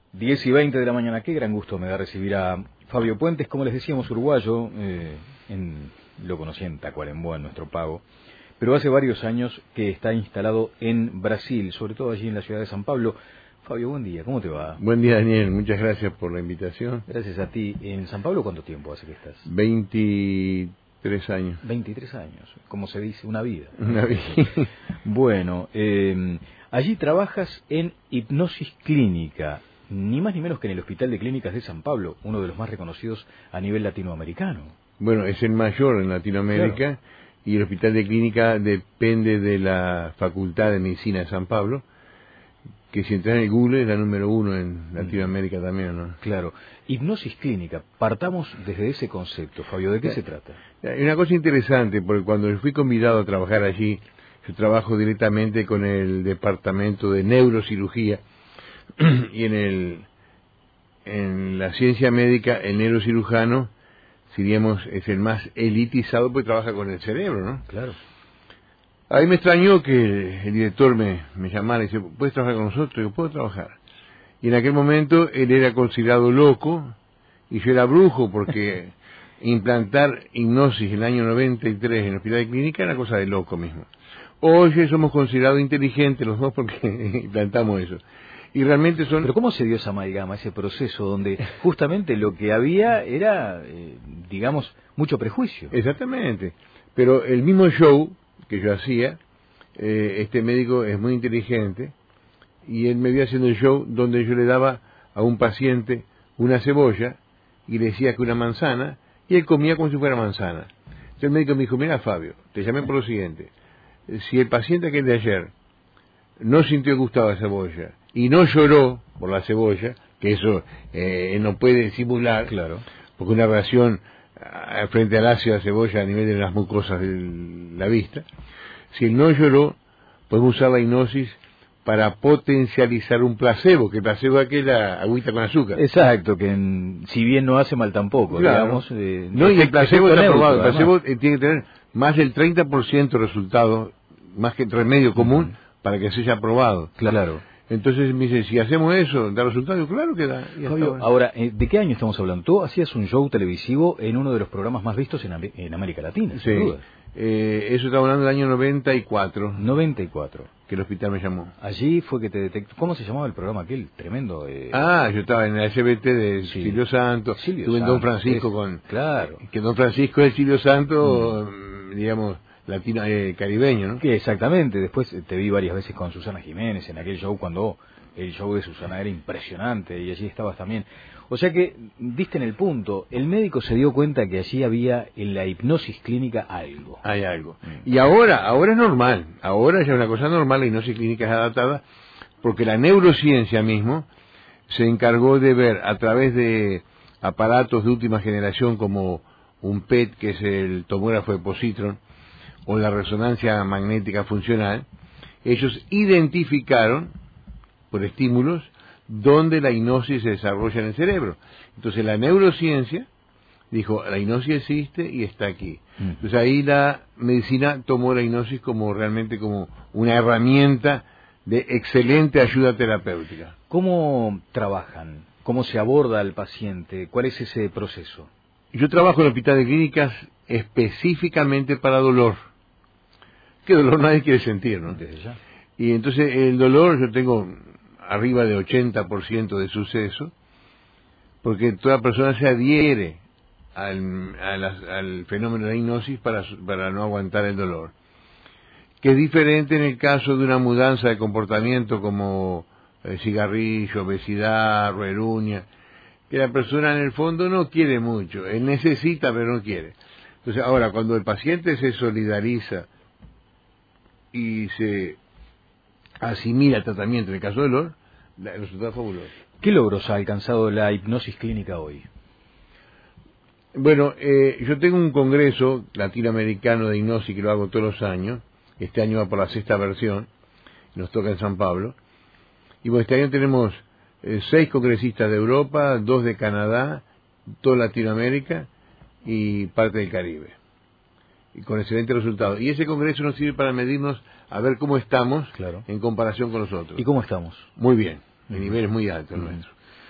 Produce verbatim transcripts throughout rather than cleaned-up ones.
diez y veinte de la mañana, qué gran gusto me da recibir a Fabio Puentes, como les decíamos, uruguayo, eh, en, lo conocí en Tacuarembó, en nuestro pago, pero hace varios años que está instalado en Brasil, sobre todo allí en la ciudad de San Pablo. Fabio, buen día, ¿cómo te va? Buen día, Daniel, muchas gracias por la invitación. Gracias a ti. ¿En San Pablo cuánto tiempo hace que estás? veintitrés años. veintitrés años, como se dice, una vida. Una vida. Bueno, eh, allí trabajas en hipnosis clínica, ni más ni menos que en el Hospital de Clínicas de San Pablo, uno de los más reconocidos a nivel latinoamericano. Bueno, es el mayor en Latinoamérica, claro. Y el Hospital de Clínica depende de la Facultad de Medicina de San Pablo, que si entras en el Google es la número uno en Latinoamérica mm. también, ¿no? Claro. Hipnosis clínica, partamos desde ese concepto, Fabio, ¿de qué ya, se trata? Hay una cosa interesante, porque cuando fui convidado a trabajar allí, yo trabajo directamente con el departamento de neurocirugía, y en el en la ciencia médica el neurocirujano, diríamos, es el más elitizado porque trabaja con el cerebro, ¿no? Claro. A mí me extrañó que el director me, me llamara y dice, ¿puedes trabajar con nosotros? Y yo, ¿puedo trabajar? Y en aquel momento él era considerado loco y yo era brujo, porque implantar hipnosis en el año noventa y tres en el Hospital de Clínica era cosa de loco mismo. Hoy somos considerados inteligentes los dos porque implantamos eso. Y realmente son... Pero ¿cómo se dio esa amalgama, ese proceso donde justamente lo que había era, eh, digamos, mucho prejuicio? Exactamente. Pero el mismo show que yo hacía, eh, este médico es muy inteligente, y él me vio haciendo el show donde yo le daba a un paciente una cebolla y le decía que una manzana, y él comía como si fuera manzana. Entonces el médico me dijo, mira Fabio, te llamé por lo siguiente, si el paciente aquel de ayer no sintió gustado la cebolla y no lloró por la cebolla, que eso eh, no puede simular, claro, porque una reacción frente al ácido de la cebolla a nivel de las mucosas de la vista, si él no lloró, podemos usar la hipnosis para potencializar un placebo, que el placebo es aquella agüita con azúcar. Exacto, que en, si bien no hace mal tampoco, claro. digamos... Eh, no, y el placebo está neutro, probado, el placebo además. tiene que tener más del treinta por ciento de resultado, más que el remedio común, uh-huh. para que se haya aprobado. Claro. Entonces me dice, si hacemos eso, ¿da resultado? Claro que da. Fabio, ahora, ¿de qué año estamos hablando? Tú hacías un show televisivo en uno de los programas más vistos en, en América Latina, sí. sin duda. Eh, eso estaba hablando del año noventa y cuatro. noventa y cuatro. Que el hospital me llamó. Allí fue que te detectó. ¿Cómo se llamaba el programa aquel? Tremendo. Eh... Ah, yo estaba en el S B T de sí. Silvio Santo. Silvio Estuve en Santo, Don Francisco es... con... Claro. Que Don Francisco es Silvio Santo, mm. digamos, latino, eh, caribeño, ¿no? Que exactamente. Después te vi varias veces con Susana Jiménez en aquel show cuando... El show de Susana era impresionante y allí estabas también. O sea que diste en el punto. El médico se dio cuenta que allí había en la hipnosis clínica algo. Hay algo. Mm. Y ahora, ahora es normal. Ahora ya es una cosa normal, la hipnosis clínica es adaptada, porque la neurociencia mismo se encargó de ver a través de aparatos de última generación como un P E T, que es el tomógrafo de positron, o la resonancia magnética funcional. Ellos identificaron por estímulos, donde la hipnosis se desarrolla en el cerebro. Entonces la neurociencia dijo, la hipnosis existe y está aquí. Mm. Entonces ahí la medicina tomó la hipnosis como realmente como una herramienta de excelente ayuda terapéutica. ¿Cómo trabajan? ¿Cómo se aborda al paciente? ¿Cuál es ese proceso? Yo trabajo en el Hospital de Clínicas específicamente para dolor. ¿Qué dolor nadie quiere sentir, no? Desde ya. Y entonces el dolor, yo tengo arriba de ochenta por ciento de suceso, porque toda persona se adhiere al, a la, al fenómeno de la hipnosis para, para no aguantar el dolor. Que es diferente en el caso de una mudanza de comportamiento como eh, cigarrillo, obesidad, rueruña, que la persona en el fondo no quiere mucho, él necesita pero no quiere. Entonces ahora, cuando el paciente se solidariza y se asimila el tratamiento en el caso del dolor, el resultado es fabuloso. ¿Qué logros ha alcanzado la hipnosis clínica hoy? Bueno, eh, yo tengo un congreso latinoamericano de hipnosis que lo hago todos los años. Este año va por la sexta versión, nos toca en San Pablo. Y bueno, este año tenemos eh, seis congresistas de Europa, dos de Canadá, toda Latinoamérica y parte del Caribe. Y con excelentes resultados. Y ese congreso nos sirve para medirnos a ver cómo estamos, claro, en comparación con los otros. ¿Y cómo estamos? Muy bien, el nivel es muy alto el uh-huh. nuestro.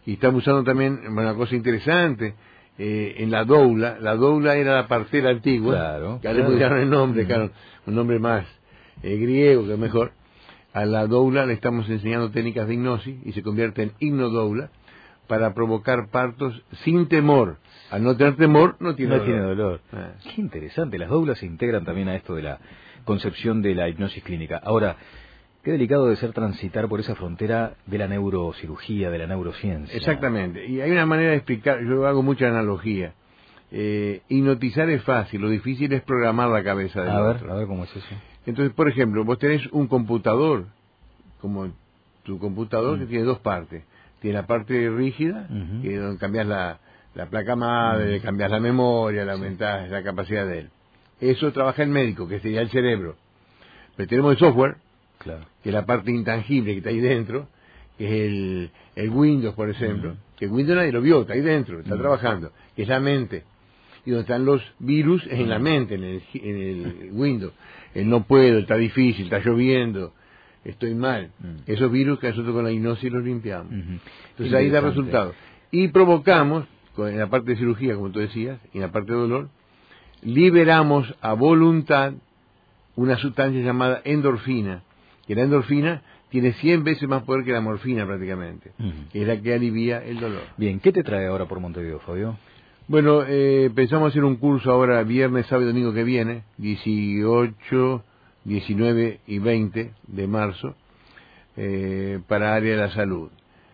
y estamos usando también una cosa interesante, eh, en la doula. La doula era la partera antigua, claro, que ahora claro. le pusieron el nombre, Mm. claro, un nombre más eh, griego, que es mejor. A la doula le estamos enseñando técnicas de hipnosis y se convierte en hipnodoula para provocar partos sin temor. Al no tener temor, no tiene no dolor. tiene dolor. Ah. Qué interesante, las doulas se integran también a esto de la concepción de la hipnosis clínica. Ahora, qué delicado de ser transitar por esa frontera de la neurocirugía, de la neurociencia. Exactamente, y hay una manera de explicar, yo hago mucha analogía. Eh, hipnotizar es fácil, lo difícil es programar la cabeza del A ver, otro. a ver cómo es eso. Entonces, por ejemplo, vos tenés un computador, como tu computador, Mm. que tiene dos partes. Tiene la parte rígida, Uh-huh. que es donde cambias la, la placa madre, Mm. cambias la memoria, le Sí. aumentás la capacidad de él. Eso trabaja el médico, que sería el cerebro. Pero tenemos el software, Claro. que es la parte intangible que está ahí dentro, que es el, el Windows, por ejemplo, Mm. que el Windows nadie lo vio, está ahí dentro, está Mm. trabajando, que es la mente. Y donde están los virus es en la Mm. mente, en el, en el Windows. El no puedo, está difícil, está lloviendo, estoy mal. Mm. Esos virus que nosotros con la hipnosis los limpiamos. Ujú. Entonces ahí da Interesante. resultado. Y provocamos, con- en la parte de cirugía, como tú decías, y en la parte de dolor, liberamos a voluntad una sustancia llamada endorfina, que la endorfina tiene cien veces más poder que la morfina prácticamente, Ujú. que es la que alivia el dolor. Bien, ¿qué te trae ahora por Montevideo, Fabio? Bueno, eh, pensamos hacer un curso ahora viernes, sábado y domingo que viene, dieciocho, diecinueve y veinte de marzo, eh, para área de la salud.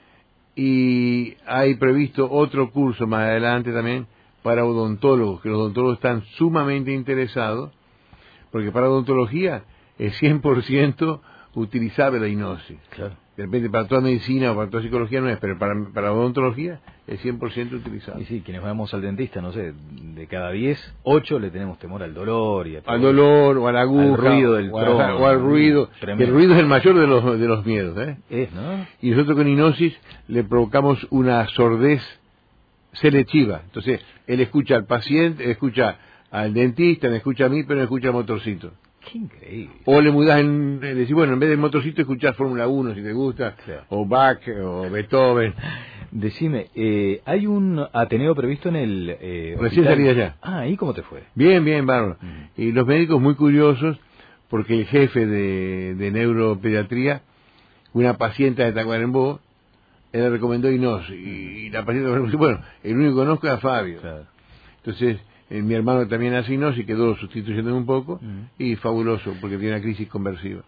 Y hay previsto otro curso más adelante también para odontólogos, que los odontólogos están sumamente interesados, porque para odontología es cien por ciento utilizable la hipnosis. Claro. De repente para toda medicina o para toda psicología no es, pero para, para odontología es cien por ciento utilizable. Y sí, quienes vamos al dentista, no sé, de cada diez, ocho le tenemos temor al dolor y a todo Al dolor o a la aguja, al ruido del o, a- trono, o al ruido. tremendo. El ruido es el mayor de los de los miedos, ¿eh? Es, ¿no? Y nosotros con hipnosis le provocamos una sordez selectiva. Entonces, él escucha al paciente, escucha al dentista, me escucha a mí, pero no escucha al motorcito. Qué increíble. O le mudás, en, eh, decís, bueno, en vez del motorcito escuchás Fórmula uno si te gusta, Claro. o Bach, o Beethoven. Decime, eh, ¿hay un Ateneo previsto en el eh, Recién hospital? salí de allá. Ah, ¿y cómo te fue? Bien, bien, bárbaro. Mm. Y los médicos muy curiosos, porque el jefe de, de neuropediatría, una paciente de Tacuarembó, él le recomendó hipnosis. Y, y la paciente, bueno, el único que conozco es a Fabio. Claro. Entonces, eh, mi hermano también hace hipnosis, quedó sustituyendo un poco, Mm. y fabuloso, porque tiene una crisis conversiva.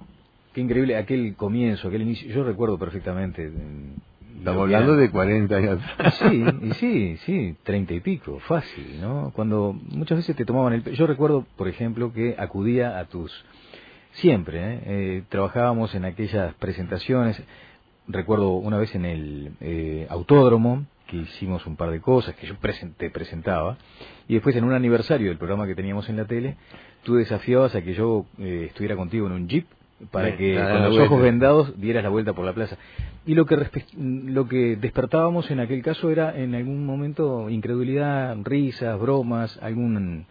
Qué increíble aquel comienzo, aquel inicio. Yo recuerdo perfectamente. mm, Estamos lo que hablando era- de cuarenta años atrás. Sí, y sí, sí, treinta y pico, fácil, ¿no? Cuando muchas veces te tomaban el... pe- Yo recuerdo, por ejemplo, que acudía a tus... Siempre, ¿eh? Eh, trabajábamos en aquellas presentaciones. Recuerdo una vez en el eh, autódromo, que hicimos un par de cosas, que yo presen- te presentaba, y después en un aniversario del programa que teníamos en la tele, tú desafiabas a que yo eh, estuviera contigo en un jeep, para Bien, que a dar con la los vuelta. ojos vendados dieras la vuelta por la plaza. Y lo que respe- lo que despertábamos en aquel caso era en algún momento incredulidad, risas, bromas, algún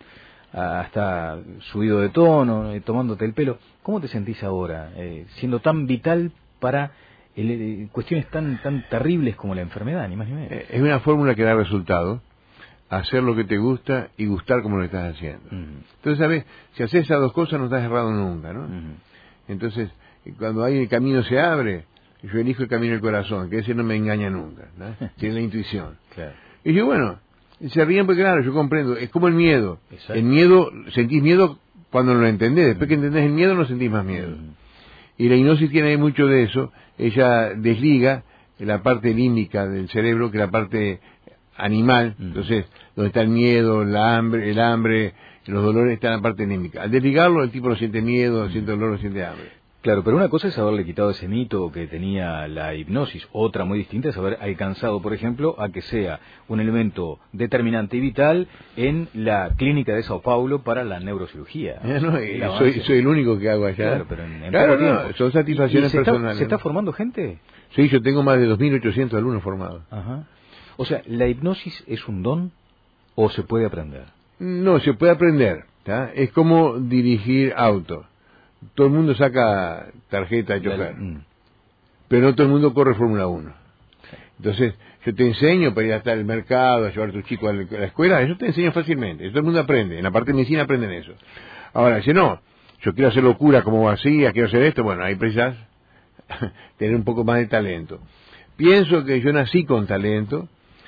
hasta subido de tono, eh, tomándote el pelo. ¿Cómo te sentís ahora, eh, siendo tan vital para el, eh, cuestiones tan tan terribles como la enfermedad, ni más ni menos? Eh, Es una fórmula que da resultado, hacer lo que te gusta y gustar como lo estás haciendo. Ujú, Entonces, ¿sabes? Si haces esas dos cosas no estás errado nunca, ¿no? ujú. Entonces, cuando ahí el camino se abre, yo elijo el camino del corazón, que ese no me engaña nunca, ¿no? Tiene la intuición. Claro. Y yo, bueno, se ríen porque claro, yo comprendo, es como el miedo. Exacto. El miedo, sentís miedo cuando lo entendés, después que entendés el miedo no sentís más miedo. Ujú. Y la hipnosis tiene mucho de eso, ella desliga la parte límbica del cerebro que la parte animal, Ujú. entonces, donde está el miedo, la hambre, el hambre, los dolores, está en la parte límbica. Al desligarlo, el tipo no siente miedo, no siente dolor, no siente hambre. Claro, pero una cosa es haberle quitado ese mito que tenía la hipnosis, otra muy distinta es haber alcanzado, por ejemplo, a que sea un elemento determinante y vital en la clínica de Sao Paulo para la neurocirugía. Ya no, El eh, avance. soy, soy el único que hago allá. Claro, pero en, en Claro, poco no, tiempo. son satisfacciones ¿Y se está- personales. ¿Se está ¿no? formando gente? Sí, yo tengo más de dos mil ochocientos alumnos formados. Ajá. O sea, ¿la hipnosis es un don o se puede aprender? No, se puede aprender. ¿tá? Es como dirigir auto. Todo el mundo saca tarjeta de chofer, La- mm. pero no todo el mundo corre Fórmula uno. Entonces, yo te enseño para ir hasta el mercado, a llevar a tu chico a la escuela, eso te enseño fácilmente, todo el mundo aprende, en la parte de medicina aprenden eso. Ahora, si no, yo quiero hacer locura como vacía, quiero hacer esto, bueno, ahí precisas tener un poco más de talento. Pienso que yo nací con talento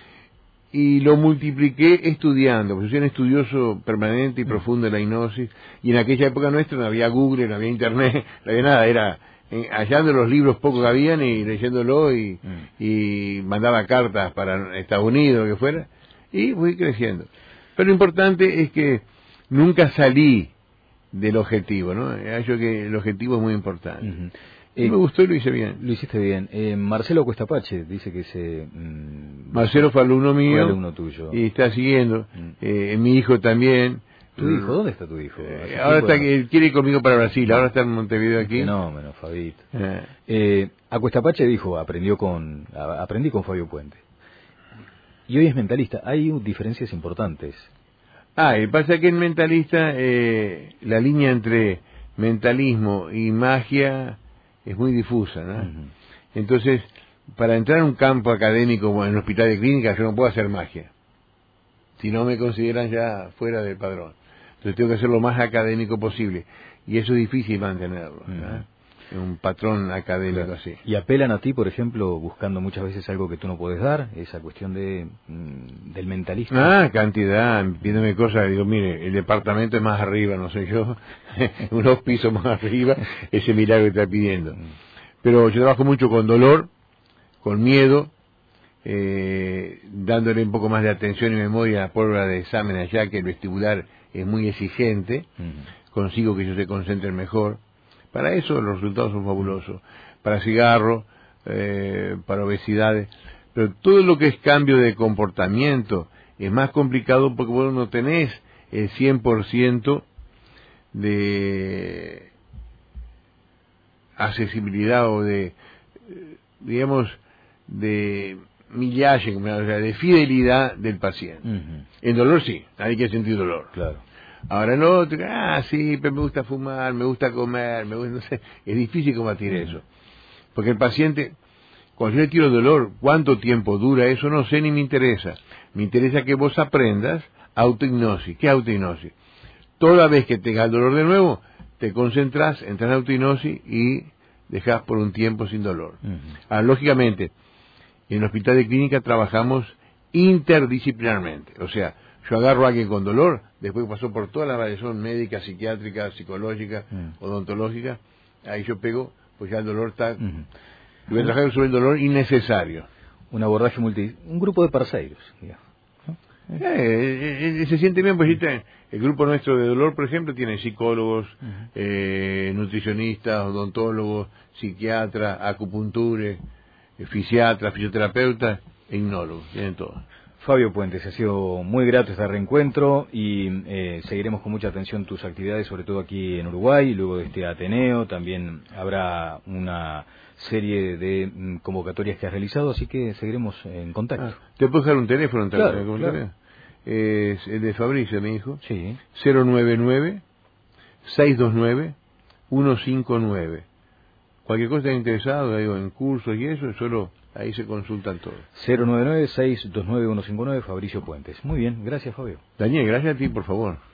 y lo multipliqué estudiando, porque yo soy un estudioso permanente y profundo de la hipnosis, y en aquella época nuestra no había Google, no había Internet, no había nada, era eh, hallando los libros pocos que habían y leyéndolo y, mm. y mandaba cartas para Estados Unidos, lo que fuera, y fui creciendo. Pero lo importante es que nunca salí del objetivo, ¿no? Yo que el objetivo es muy importante. Uh-huh. Eh, me gustó y lo hice bien. Lo hiciste bien. Eh, Marcelo Cuestapache dice que se... Mmm, Marcelo fue alumno mío. Fue alumno tuyo. Y está siguiendo. Mm. Eh, mi hijo también. ¿Tu mm. hijo? ¿Dónde está tu hijo? Eh, ahora está, él quiere ir conmigo para Brasil. Ahora está en Montevideo aquí. Fenómeno, Fabito. Eh. Eh, a Cuestapache dijo, aprendió con, a, aprendí con Fabio Puente. Y hoy es mentalista. Hay diferencias importantes. Ah, y pasa que en mentalista eh, la línea entre mentalismo y magia es muy difusa, ¿no? Uh-huh. Entonces, para entrar en un campo académico como en un hospital de clínica, yo no puedo hacer magia. Si no me consideran ya fuera del padrón. Entonces tengo que hacer lo más académico posible. Y eso es difícil mantenerlo, ¿no? Uh-huh. Un patrón académico, claro. Así. Y apelan a ti, por ejemplo, buscando muchas veces algo que tú no puedes dar, esa cuestión de mm, del mentalista. Ah, cantidad, pidiéndome cosas, digo, mire, el departamento es más arriba, no sé yo, unos pisos más arriba, ese milagro que está pidiendo. Pero yo trabajo mucho con dolor, con miedo, eh, dándole un poco más de atención y memoria a la prueba de examen allá, que el vestibular es muy exigente, uh-huh. Consigo que ellos se concentren mejor. Para eso los resultados son fabulosos. Para cigarro, eh, para obesidades. Pero todo lo que es cambio de comportamiento es más complicado porque vos no tenés el cien por ciento de accesibilidad o de, digamos, de millaje, o sea, de fidelidad del paciente. Uh-huh. En dolor sí, nadie quiere sentir dolor. Claro. Ahora no, ah, sí, pero me gusta fumar, me gusta comer, me gusta, no sé, es difícil combatir eso. Porque el paciente, cuando yo le tiro dolor, ¿cuánto tiempo dura eso? No sé ni me interesa. Me interesa que vos aprendas autohipnosis. ¿Qué es autohipnosis? Toda vez que tengas dolor de nuevo, te concentras, entras en autohipnosis y dejas por un tiempo sin dolor. Uh-huh. Ahora, lógicamente, en el hospital de clínica trabajamos interdisciplinarmente, o sea, yo agarro a alguien con dolor, después pasó por toda la variación médica, psiquiátrica, psicológica, mm. odontológica, ahí yo pego, pues ya el dolor está... Mm. Yo voy a trabajar sobre el dolor innecesario. Un abordaje multi... Un grupo de parceiros, digamos. ¿No? Eh, eh, eh, se siente bien, pues mm. el grupo nuestro de dolor, por ejemplo, tiene psicólogos, mm. eh, nutricionistas, odontólogos, psiquiatras, acupuntures, eh, fisiatras, fisioterapeutas e hipnólogos, tienen todo. Fabio Puentes, ha sido muy grato este reencuentro y eh, seguiremos con mucha atención tus actividades, sobre todo aquí en Uruguay, luego de este Ateneo, también habrá una serie de mm, convocatorias que has realizado, así que seguiremos en contacto. Ah, ¿te puedo dejar un teléfono? Claro, claro. Es el de Fabricio, mi hijo. Sí. cero nueve nueve, seis dos nueve, uno cinco nueve. Cualquier cosa que interesado, digo, en cursos y eso, solo... Ahí se consultan todo. cero nueve nueve, seis dos nueve, uno cinco nueve, Fabricio Puentes. Muy bien, gracias, Fabio. Daniel, gracias a ti, por favor.